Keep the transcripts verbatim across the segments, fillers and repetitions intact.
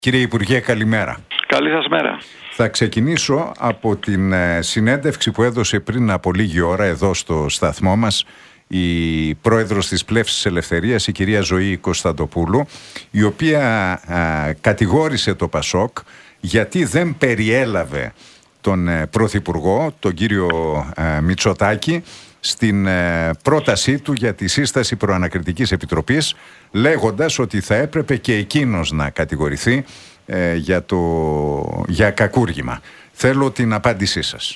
Κύριε Υπουργέ, καλημέρα. Καλή σας μέρα. Θα ξεκινήσω από την συνέντευξη που έδωσε πριν από λίγη ώρα εδώ στο σταθμό μας η πρόεδρος της Πλεύσης Ελευθερίας, η κυρία Ζωή Κωνσταντοπούλου, η οποία α, κατηγόρησε το Πασόκ γιατί δεν περιέλαβε τον ε, Πρωθυπουργό, τον κύριο ε, Μητσοτάκη, στην ε, πρότασή του για τη σύσταση προανακριτικής επιτροπής, λέγοντας ότι θα έπρεπε και εκείνος να κατηγορηθεί ε, για, το, για κακούργημα. Θέλω την απάντησή σας.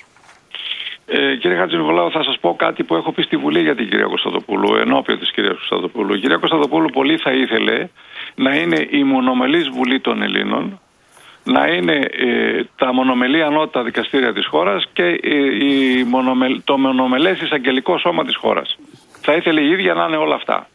Ε, κύριε Χατζηνικολάου, θα σας πω κάτι που έχω πει στη Βουλή για την κυρία Κωνσταντοπούλου, ενώπιον της κυρίας Κωνσταντοπούλου. Η κυρία Κωνσταντοπούλου πολύ θα ήθελε να είναι η μονομελής Βουλή των Ελλήνων, να είναι ε, τα μονομελή ανώτατα δικαστήρια της χώρας και ε, η μονομελ, το μονομελές εισαγγελικό σώμα της χώρας. Θα ήθελε η ίδια να είναι όλα αυτά.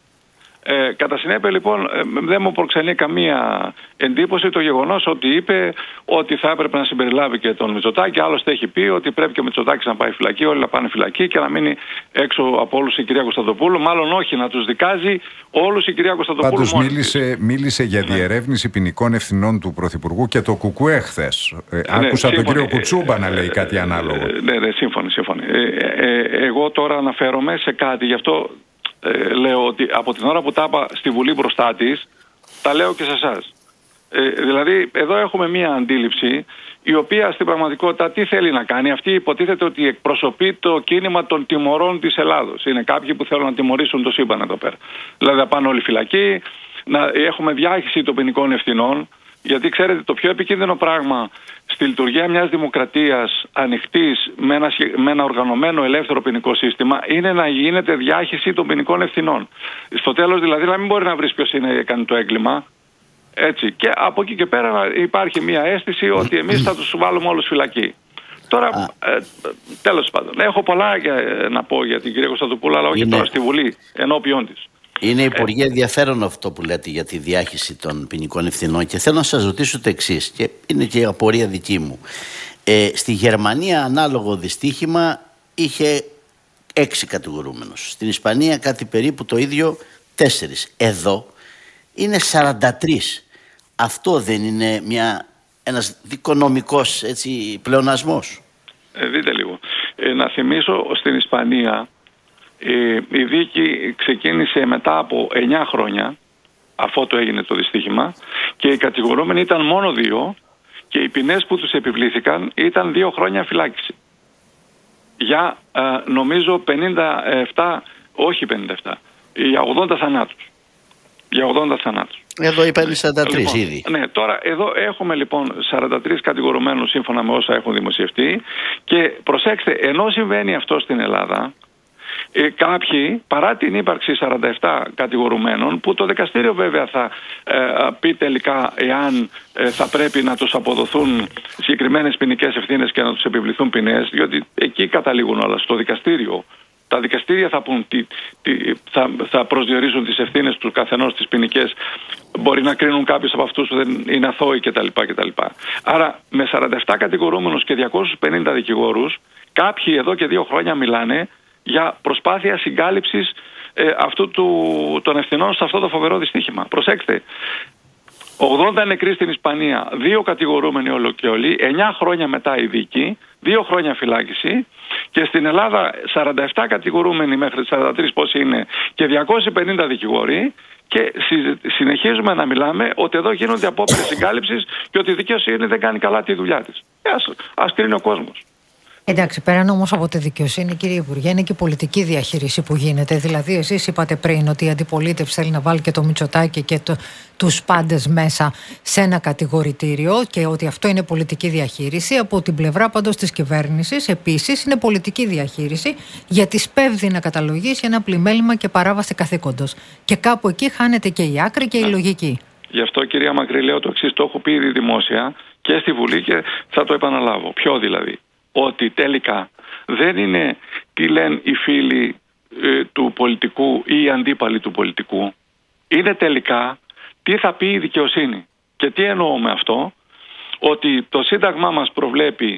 Ε, κατά συνέπεια λοιπόν ε, δεν μου προξενεί καμία εντύπωση το γεγονός ότι είπε ότι θα έπρεπε να συμπεριλάβει και τον Μητσοτάκη. Άλλωστε έχει πει ότι πρέπει και ο Μητσοτάκης να πάει φυλακή, όλοι να πάνε φυλακή και να μείνει έξω από όλους η κυρία Κωνσταντοπούλου. Μάλλον όχι, να τους δικάζει όλους η κυρία Κωνσταντοπούλου. Πάντως μίλησε, μίλησε για διερεύνηση ποινικών ευθυνών του Πρωθυπουργού και το ΚΚΕ χθες. Ε, ναι, άκουσα σύμφωνη, τον κύριο Κουτσούμπα ε, να λέει κάτι ανάλογο. Ε, ναι, ναι, σύμφωνοι, σύμφωνοι. Ε, ε, ε, εγώ τώρα αναφέρομαι σε κάτι, γι' αυτό Ε, λέω ότι από την ώρα που τα είπα στη Βουλή μπροστά της, τα λέω και σε εσάς. Ε, δηλαδή, εδώ έχουμε μία αντίληψη η οποία στην πραγματικότητα τι θέλει να κάνει. Αυτή υποτίθεται ότι εκπροσωπεί το κίνημα των τιμωρών της Ελλάδος. Είναι κάποιοι που θέλουν να τιμωρήσουν το σύμπαν εδώ πέρα. Δηλαδή, να πάνε όλοι φυλακοί, να έχουμε διάχυση των ποινικών ευθυνών. Γιατί ξέρετε, το πιο επικίνδυνο πράγμα στη λειτουργία μιας δημοκρατίας ανοιχτής με ένα, με ένα οργανωμένο ελεύθερο ποινικό σύστημα είναι να γίνεται διάχυση των ποινικών ευθυνών. Στο τέλος δηλαδή να μην μπορεί να βρεις ποιος είναι έκανε το έγκλημα. Έτσι. Και από εκεί και πέρα υπάρχει μια αίσθηση ότι εμείς θα τους βάλουμε όλους φυλακή. Τώρα, ε, τέλος πάντων, έχω πολλά για, να πω για την κυρία Κωνσταντοπούλου, αλλά όχι είναι... τώρα στη Βουλή, ενώπιον της. Είναι, Υπουργέ, ενδιαφέρον αυτό που λέτε για τη διάχυση των ποινικών ευθυνών και θέλω να σας ρωτήσω το εξής, και είναι και η απορία δική μου. Ε, στη Γερμανία ανάλογο δυστύχημα είχε έξι κατηγορούμενους. Στην Ισπανία κάτι περίπου το ίδιο, τέσσερις. Εδώ είναι σαράντα τρεις. Αυτό δεν είναι μια, ένας δικονομικός έτσι, πλεονασμός? Ε, δείτε λίγο. Ε, να θυμίσω στην Ισπανία η δίκη ξεκίνησε μετά από εννιά χρόνια, αφού το έγινε το δυστύχημα, και οι κατηγορούμενοι ήταν μόνο δύο και οι ποινές που τους επιβλήθηκαν ήταν δύο χρόνια φυλάκιση. Για ε, νομίζω πενήντα επτά, όχι πενήντα επτά, για ογδόντα θανάτους. Για ογδόντα θανάτους. Εδώ είπαν σαράντα τρεις λοιπόν, ήδη. Ναι, τώρα εδώ έχουμε λοιπόν σαράντα τρεις κατηγορουμένους σύμφωνα με όσα έχουν δημοσιευτεί και προσέξτε, ενώ συμβαίνει αυτό στην Ελλάδα, Ε, κάποιοι, παρά την ύπαρξη σαράντα επτά κατηγορουμένων, που το δικαστήριο βέβαια θα ε, πει τελικά εάν ε, θα πρέπει να τους αποδοθούν συγκεκριμένες ποινικές ευθύνες και να τους επιβληθούν ποινές, διότι εκεί καταλήγουν όλα, στο δικαστήριο. Τα δικαστήρια θα, πούν, τι, τι, θα, θα προσδιορίζουν τις ευθύνες του καθενός τις ποινικές. Μπορεί να κρίνουν κάποιους από αυτούς που δεν είναι αθώοι κτλ. κτλ. Άρα με σαράντα επτά κατηγορούμενους και διακόσιους πενήντα δικηγόρους, κάποιοι εδώ και δύο χρόνια μιλάνε για προσπάθεια συγκάλυψης ε, αυτού του, των ευθυνών σε αυτό το φοβερό δυστύχημα. Προσέξτε, ογδόντα νεκροί στην Ισπανία, δύο κατηγορούμενοι όλο και όλοι, εννιά χρόνια μετά η δίκη, δύο χρόνια φυλάκιση, και στην Ελλάδα σαράντα επτά κατηγορούμενοι μέχρι σαράντα τρεις πόσοι είναι και διακόσιοι πενήντα δικηγόροι, και συνεχίζουμε να μιλάμε ότι εδώ γίνονται απόπειρες συγκάλυψης και ότι η δικαιοσύνη δεν κάνει καλά τη δουλειά της. Ας, ας κρίνει ο κόσμος. Εντάξει, πέραν όμως από τη δικαιοσύνη, κύριε Υπουργέ, είναι και η πολιτική διαχείριση που γίνεται. Δηλαδή, εσείς είπατε πριν ότι η αντιπολίτευση θέλει να βάλει και το Μητσοτάκη και το, τους πάντες μέσα σε ένα κατηγορητήριο και ότι αυτό είναι πολιτική διαχείριση. Από την πλευρά πάντως της κυβέρνησης, επίσης, είναι πολιτική διαχείριση γιατί σπέβδει να καταλογίσει ένα πλημέλημα και παράβαση καθήκοντος. Και κάπου εκεί χάνεται και η άκρη και η λογική. Γι' αυτό, κυρία Μακρύ, λέω το εξής, το έχω πει ήδη δημόσια και στη Βουλή και θα το επαναλάβω. Ποιο δηλαδή? Ότι τελικά δεν είναι τι λένε οι φίλοι ε, του πολιτικού ή οι αντίπαλοι του πολιτικού. Είναι τελικά τι θα πει η δικαιοσύνη. Και τι εννοώ με αυτό? Ότι το Σύνταγμά μας προβλέπει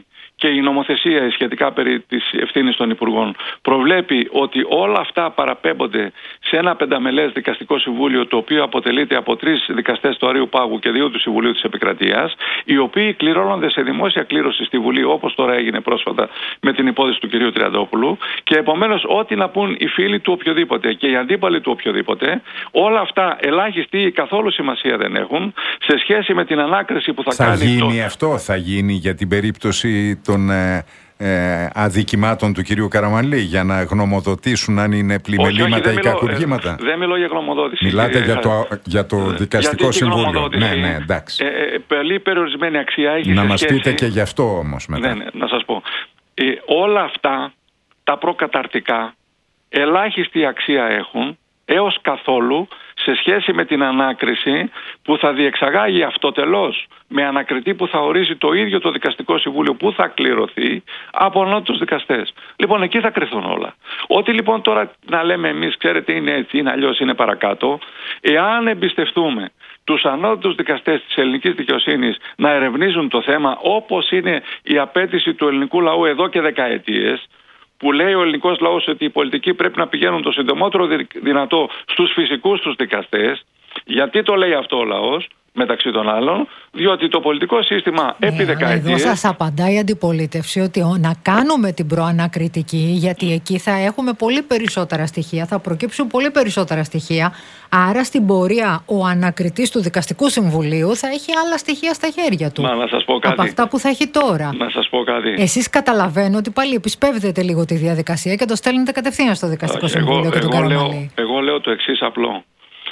και η νομοθεσία σχετικά περί της ευθύνης των Υπουργών προβλέπει ότι όλα αυτά παραπέμπονται σε ένα πενταμελές δικαστικό συμβούλιο, το οποίο αποτελείται από τρεις δικαστές του Αρείου Πάγου και δύο του Συμβουλίου της Επικρατείας, οι οποίοι κληρώνονται σε δημόσια κλήρωση στη Βουλή, όπως τώρα έγινε πρόσφατα με την υπόθεση του κυρίου Τριαντόπουλου, και επομένως ό,τι να πούν οι φίλοι του οποιοδήποτε και οι αντίπαλοι του οποιοδήποτε, όλα αυτά ελάχιστη ή καθόλου σημασία δεν έχουν σε σχέση με την ανάκριση που θα, θα κάνει. Θα γίνει το... αυτό, θα γίνει για την περίπτωση των ε, ε, αδικημάτων του κυρίου Καραμανλή, για να γνωμοδοτήσουν αν είναι πλημελήματα ή κακουργήματα. Ε, δεν μιλώ για γνωμοδότηση. Μιλάτε ε, για το, για το ε, δικαστικό συμβούλιο. Ναι, ναι, εντάξει. Ε, ε, πολύ περιορισμένη αξία έχει. Να σε μας σχέση... πείτε και γι' αυτό όμως μετά. Ναι, ναι, να σας πω. Ε, όλα αυτά τα προκαταρτικά ελάχιστη αξία έχουν έως καθόλου σε σχέση με την ανάκριση που θα διεξαγάγει αυτοτελώς με ανακριτή που θα ορίζει το ίδιο το δικαστικό συμβούλιο που θα κληρωθεί από ανώτατους δικαστές. Λοιπόν, εκεί θα κρυθούν όλα. Ό,τι λοιπόν τώρα να λέμε εμείς, ξέρετε, είναι έτσι, είναι αλλιώς, είναι παρακάτω, εάν εμπιστευτούμε τους ανώτατους δικαστές της ελληνικής δικαιοσύνης να ερευνίζουν το θέμα όπως είναι η απέτηση του ελληνικού λαού εδώ και δεκαετίες, που λέει ο ελληνικός λαός ότι οι πολιτικοί πρέπει να πηγαίνουν το συντομότερο δυνατό στους φυσικούς τους δικαστές. Γιατί το λέει αυτό ο λαός, μεταξύ των άλλων? Διότι το πολιτικό σύστημα ναι, επί δεκαετίες... Εδώ σας απαντάει η αντιπολίτευση ότι να κάνουμε την προανακριτική, γιατί εκεί θα έχουμε πολύ περισσότερα στοιχεία, θα προκύψουν πολύ περισσότερα στοιχεία, άρα στην πορεία ο ανακριτής του Δικαστικού Συμβουλίου θα έχει άλλα στοιχεία στα χέρια του. Μα, να σας πω κάτι. Από αυτά που θα έχει τώρα. Να σας πω κάτι. Εσείς καταλαβαίνω ότι πάλι επισπεύδετε λίγο τη διαδικασία και το στέλνετε κατευθείαν στο Δικαστικό Όχι, Συμβούλιο εγώ, και τον εγώ Καραμανλή. Λέω, εγώ λέω το εξής απλό.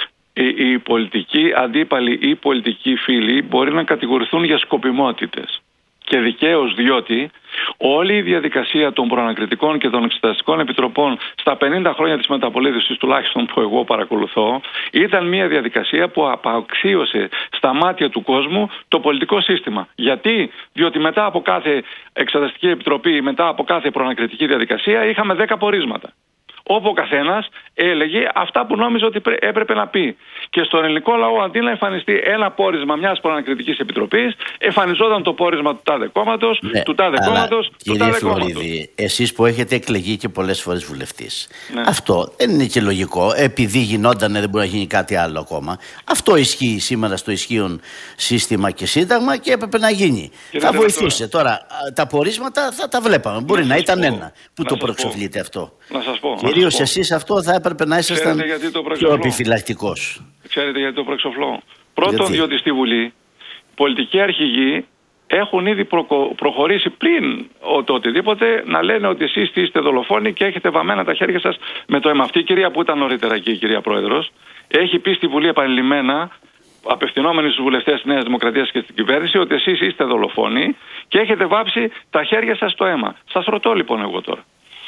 Οι, οι πολιτικοί αντίπαλοι ή οι πολιτικοί φίλοι μπορεί να κατηγορηθούν για σκοπιμότητες. Και δικαίως, διότι όλη η διαδικασία των προανακριτικών και των εξεταστικών επιτροπών στα πενήντα χρόνια της μεταπολίτευσης, τουλάχιστον που εγώ παρακολουθώ, ήταν μια διαδικασία που απαξίωσε στα μάτια του κόσμου το πολιτικό σύστημα. Γιατί? Διότι μετά από κάθε εξεταστική επιτροπή, μετά από κάθε προανακριτική διαδικασία είχαμε δέκα πορίσματα, όπου ο καθένας έλεγε αυτά που νόμιζε ότι έπρεπε να πει. Και στον ελληνικό λαό, αντί να εμφανιστεί ένα πόρισμα μιας προανακριτικής επιτροπής, εμφανιζόταν το πόρισμα του τάδε κόμματος, ναι, του τάδε κόμματος, του τάδε Φλωρίδη, κόμματος. εσείς που έχετε εκλεγεί και πολλές φορές βουλευτής, ναι. αυτό δεν είναι και λογικό, επειδή γινόταν δεν μπορεί να γίνει κάτι άλλο ακόμα. Αυτό ισχύει σήμερα στο ισχύον σύστημα και σύνταγμα και έπρεπε να γίνει. Και θα βοηθούσε. Τώρα. τώρα τα πορίσματα θα τα βλέπαμε. Μπορεί να, να ήταν πω. ένα που να το προξοφλείτε αυτό. Να σας πω. Κυρίως εσείς αυτό θα έπρεπε να ήσασταν πιο επιφυλακτικός. Ξέρετε γιατί το προεξοφλώ? Πρώτον, γιατί? διότι στη Βουλή πολιτικοί αρχηγοί έχουν ήδη προ, προχωρήσει πριν το οτιδήποτε να λένε ότι εσείς είστε δολοφόνοι και έχετε βαμμένα τα χέρια σας με το αίμα. Αυτή η κυρία που ήταν νωρίτερα εκεί, η κυρία Πρόεδρος, έχει πει στη Βουλή επανειλημμένα, απευθυνόμενοι στους βουλευτές της Νέας Δημοκρατίας και στην κυβέρνηση, ότι εσείς είστε δολοφόνοι και έχετε βάψει τα χέρια σας στο αίμα. Σας ρωτώ λοιπόν εγώ τώρα.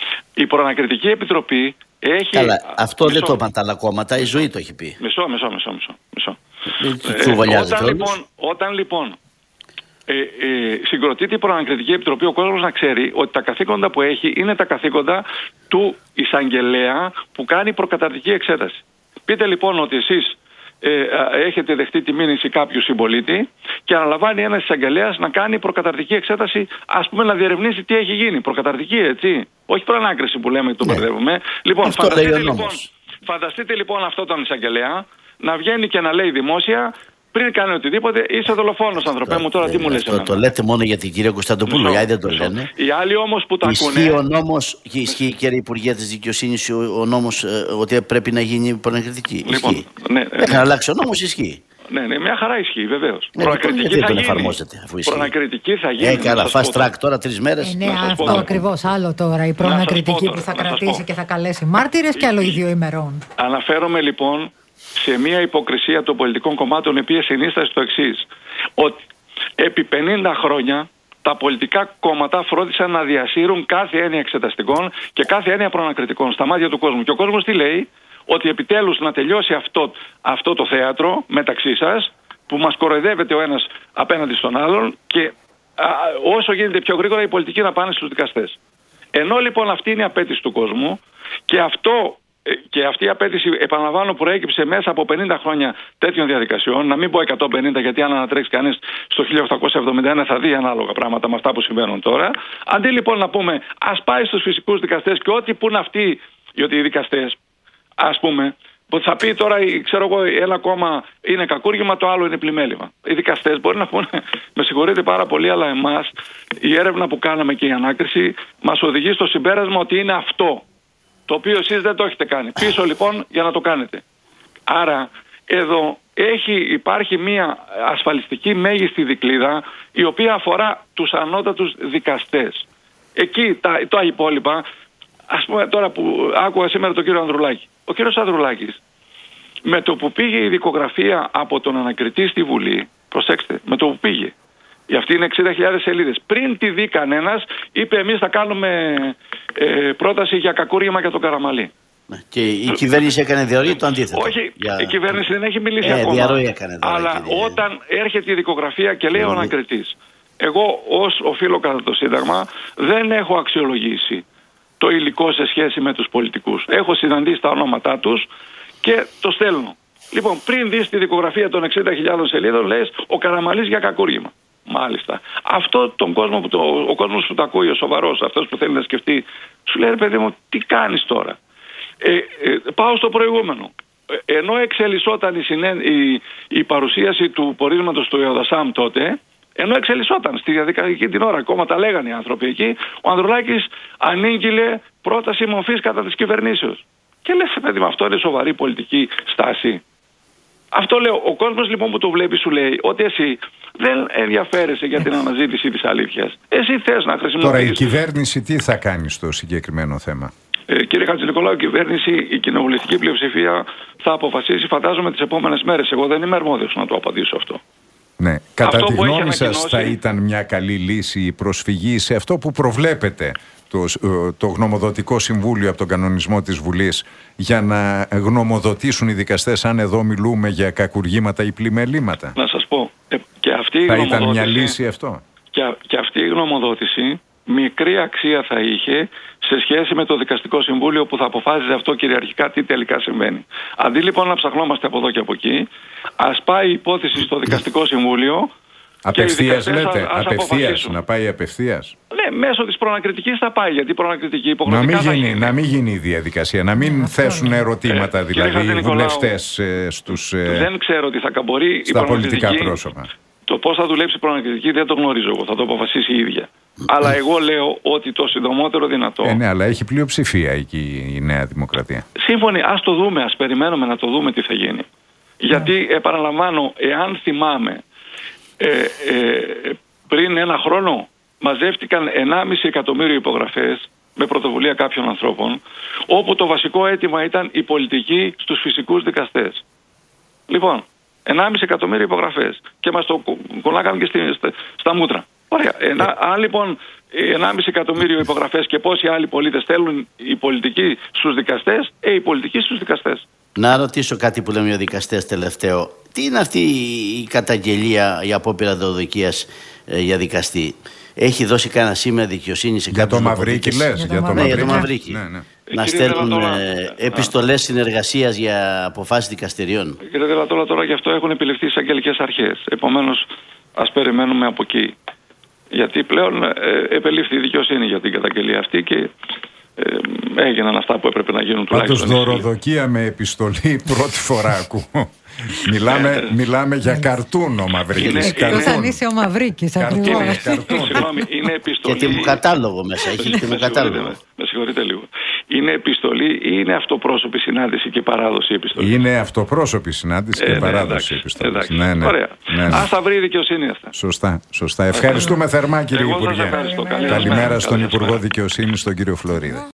Η Προανακριτική Επιτροπή έχει... Καλά, αυτό μισό, δεν το είπαν τα άλλα κόμματα, η ζωή το έχει πει. Μισό, μισό, μισό, μισό. μισό. Ε, όταν, λοιπόν, όταν λοιπόν ε, ε, συγκροτείται η Προανακριτική Επιτροπή, ο κόσμος να ξέρει ότι τα καθήκοντα που έχει είναι τα καθήκοντα του εισαγγελέα που κάνει προκαταρτική εξέταση. Πείτε λοιπόν ότι εσείς Ε, έχετε δεχτεί τη μήνυση κάποιου συμπολίτη και αναλαμβάνει ένας εισαγγελέας να κάνει προκαταρτική εξέταση, ας πούμε να διερευνήσει τι έχει γίνει. Προκαταρτική, έτσι. Όχι προανάκριση που λέμε και τον μπερδεύουμε. Ναι. Λοιπόν, φανταστείτε λοιπόν, φανταστείτε λοιπόν αυτόν τον εισαγγελέα να βγαίνει και να λέει δημόσια, πριν κάνει οτιδήποτε, είσαι δολοφόνος, ανθρωπέ μου, τώρα τι μου λες? Το, το λέτε μόνο για την κυρία Κωνσταντοπούλου, οι άλλοι δεν το λένε. Οι άλλοι όμως που τα ακούνε. Ισχύει ο νόμος, και ισχύει, κύριε Υπουργέ της Δικαιοσύνης, ο, ο νόμος ε, ότι πρέπει να γίνει προανακριτική? Λοιπόν, ισχύει. Ναι, ναι, Έχει ναι. αλλάξει ο νόμος, ισχύει. Ναι, ναι, μια χαρά ισχύει, βεβαίως. Ναι, προανακριτική θα δεν γίνει. εφαρμόζεται, αφού ισχύει. Προανακριτική θα γίνει. Ε, καλά, fast track τώρα τρεις μέρες. Ε, ναι, αυτό ακριβώς. Άλλο τώρα η προανακριτική που θα κρατήσει και θα καλέσει μάρτυρες και άλλο οι δύο ημερών. Αναφέρομαι λοιπόν σε μια υποκρισία των πολιτικών κομμάτων, η οποία συνίσταται στο εξής. Ότι επί πενήντα χρόνια τα πολιτικά κόμματα φρόντισαν να διασύρουν κάθε έννοια εξεταστικών και κάθε έννοια προανακριτικών στα μάτια του κόσμου. Και ο κόσμος τι λέει? Ότι επιτέλους να τελειώσει αυτό, αυτό το θέατρο μεταξύ σας, που μας κοροϊδεύεται ο ένας απέναντι στον άλλον, και α, όσο γίνεται πιο γρήγορα οι πολιτικοί να πάνε στους δικαστές. Ενώ λοιπόν αυτή είναι η απέτηση του κόσμου, και αυτό και αυτή η απέτηση, επαναλαμβάνω, προέκυψε μέσα από πενήντα χρόνια τέτοιων διαδικασιών, να μην πω εκατόν πενήντα, γιατί αν ανατρέξει κανείς στο χίλια οκτακόσια εβδομήντα ένα θα δει ανάλογα πράγματα με αυτά που συμβαίνουν τώρα. Αντί λοιπόν να πούμε, ας πάει στους φυσικούς δικαστές και ό,τι πουν αυτοί, γιατί οι δικαστές, ας πούμε, που θα πει τώρα, ξέρω εγώ, ένα κόμμα είναι κακούργημα, το άλλο είναι πλημέλημα. Οι δικαστές μπορεί να πούνε, με συγχωρείτε πάρα πολύ, αλλά εμάς η έρευνα που κάναμε και η ανάκριση μας οδηγεί στο συμπέρασμα ότι είναι αυτό, το οποίο εσείς δεν το έχετε κάνει. Πίσω λοιπόν για να το κάνετε. Άρα εδώ έχει, υπάρχει μια ασφαλιστική μέγιστη δικλίδα, η οποία αφορά τους ανώτατους δικαστές. Εκεί τα, τα υπόλοιπα, ας πούμε τώρα που άκουγα σήμερα τον κύριο Ανδρουλάκη. Ο κύριος Ανδρουλάκης, με το που πήγε η δικογραφία από τον ανακριτή στη Βουλή, προσέξτε, με το που πήγε, αυτή είναι εξήντα χιλιάδες σελίδες, πριν τη δει κανένας, είπε εμείς θα κάνουμε ε, πρόταση για κακούργημα για τον Καραμαλή. Και η κυβέρνηση έκανε διαρροή το αντίθετο. Όχι, για... η κυβέρνηση δεν έχει μιλήσει ε, ακόμα. Διαρροή έκανε, αλλά και... όταν έρχεται η δικογραφία και λέει ο ανακριτής, εγώ ως οφείλω κατά το Σύνταγμα δεν έχω αξιολογήσει το υλικό σε σχέση με τους πολιτικούς. Έχω συναντήσει τα ονόματά τους και το στέλνω. Λοιπόν, πριν δεις τη δικογραφία των εξήντα χιλιάδων σελίδων, λες ο Καραμαλής για κακούργημα. Μάλιστα. Αυτό τον κόσμο που το, ο κόσμος που το ακούει, ο σοβαρός, αυτός που θέλει να σκεφτεί, σου λέει, ρε παιδί μου, τι κάνεις τώρα. Ε, ε, πάω στο προηγούμενο. Ε, ενώ εξελισσόταν η, συνέ, η, η παρουσίαση του πορίσματος του Ιωδασάμ τότε, ενώ εξελισσόταν στη διαδικασία την ώρα, ακόμα τα λέγανε οι άνθρωποι εκεί, ο Ανδρουλάκης ανήγγειλε πρόταση μορφής κατά της κυβερνήσεως. Και λες, παιδί μου, αυτό είναι σοβαρή πολιτική στάση. Αυτό λέω. Ο κόσμος λοιπόν που το βλέπει σου λέει ότι εσύ δεν ενδιαφέρεσαι για την αναζήτηση της αλήθειας. Εσύ θες να χρησιμοποιήσεις. Τώρα η κυβέρνηση τι θα κάνει στο συγκεκριμένο θέμα. Ε, κύριε Χατζηνικολάου, η κυβέρνηση, η κοινοβουλευτική πλειοψηφία θα αποφασίσει, φαντάζομαι, τις επόμενες μέρες. Εγώ δεν είμαι αρμόδιος να το απαντήσω αυτό. Ναι. Κατά αυτό τη γνώμη ανακοινώσει... σας θα ήταν μια καλή λύση η προσφυγή σε αυτό που προβλέπετε το, το γνωμοδοτικό συμβούλιο από τον κανονισμό της Βουλής για να γνωμοδοτήσουν οι δικαστές αν εδώ μιλούμε για κακουργήματα ή πλημελήματα. Να σας πω, ε, και αυτή η θα γνωμοδότηση, ήταν μια λύση αυτό. Και, και αυτή η γνωμοδότηση μικρή αξία θα είχε σε σχέση με το δικαστικό συμβούλιο που θα αποφάσιζε αυτό κυριαρχικά τι τελικά συμβαίνει. Αντί λοιπόν να ψαχνόμαστε από εδώ και από εκεί, ας πάει η υπόθεση στο δικαστικό συμβούλιο. Απευθείας λέτε, απευθείας, να πάει απευθείας. Ναι, μέσω της προανακριτικής θα πάει, γιατί η προανακριτική υποχρεωτικά να μην, γίνει, να μην γίνει η διαδικασία, να μην yeah, θέσουν ερωτήματα ε, δηλαδή οι βουλευτές ε, στους, ε, δεν ξέρω τι θα καμπορεί στα η πολιτικά πρόσωπα. Το πώς θα δουλέψει η προανακριτική δεν το γνωρίζω εγώ, θα το αποφασίσει η ίδια. Αλλά εγώ λέω ότι το συντομότερο δυνατό. Ε, ναι, αλλά έχει πλειοψηφία εκεί η Νέα Δημοκρατία. Σύμφωνοι, ας το δούμε, ας περιμένουμε να το δούμε τι θα γίνει. Yeah. Γιατί επαναλαμβάνω, εάν θυμάμαι, ε, ε, πριν ένα χρόνο μαζεύτηκαν ενάμιση εκατομμύριο υπογραφές με πρωτοβουλία κάποιων ανθρώπων, όπου το βασικό αίτημα ήταν η πολιτική στους φυσικούς δικαστές. Λοιπόν, ενάμιση εκατομμύριο υπογραφές και μας το κολλάγανε και στη, στα, στα μούτρα. Ωραία. Ενα, αν λοιπόν ενάμιση εκατομμύριο υπογραφές και πόσοι άλλοι πολίτες θέλουν η πολιτική στους δικαστές, ε, η πολιτική στους δικαστές. Να ρωτήσω κάτι που λέμε οι δικαστές τελευταίο. Τι είναι αυτή η καταγγελία, η απόπειρα δωροδοκίας ε, για δικαστή? Έχει δώσει κανένα σήμα δικαιοσύνη σε για το Μαυρίκη λες, για το ναι, Μαυρίκη. Για το Μαυρίκη. Ναι, ναι. Να στέλνουν ε, επιστολές συνεργασίας για αποφάσεις δικαστηριών. Κύριε Δελατόλα, τώρα γι' αυτό έχουν επιληφθεί στις αγγελικές αρχές. Επομένως, ας περιμένουμε από εκεί. Γιατί πλέον ε, επελήφθη η δικαιοσύνη για την καταγγελία αυτή και ε, έγιναν αυτά που έπρεπε να γίνουν τουλάχιστον. Πάντως δωροδοκία με επιστολή πρώτη φορά ακούω. Μιλάμε, μιλάμε για καρτούν ο Μαυρίκης. Εκτός αν είσαι ο Μαυρίκης ακριβώς. Συγγνώμη, είναι επιστολή. Και τιμοκατάλογο μέσα, έχει τιμοκατάλογο. Με συγχωρείτε λίγο. Είναι επιστολή ή είναι αυτοπρόσωπη συνάντηση και παράδοση επιστολή? Είναι αυτοπρόσωπη συνάντηση και ε, παράδοση επιστολή. Ναι, ναι. Ωραία. Ναι, ναι. Ας θα βρει η δικαιοσύνη αυτά. Σωστά, σωστά. Ευχαριστούμε θερμά κύριε Υπουργέ. Καλημέρα στον Υπουργό Δικαιοσύνης, τον κύριο Φλωρίδα.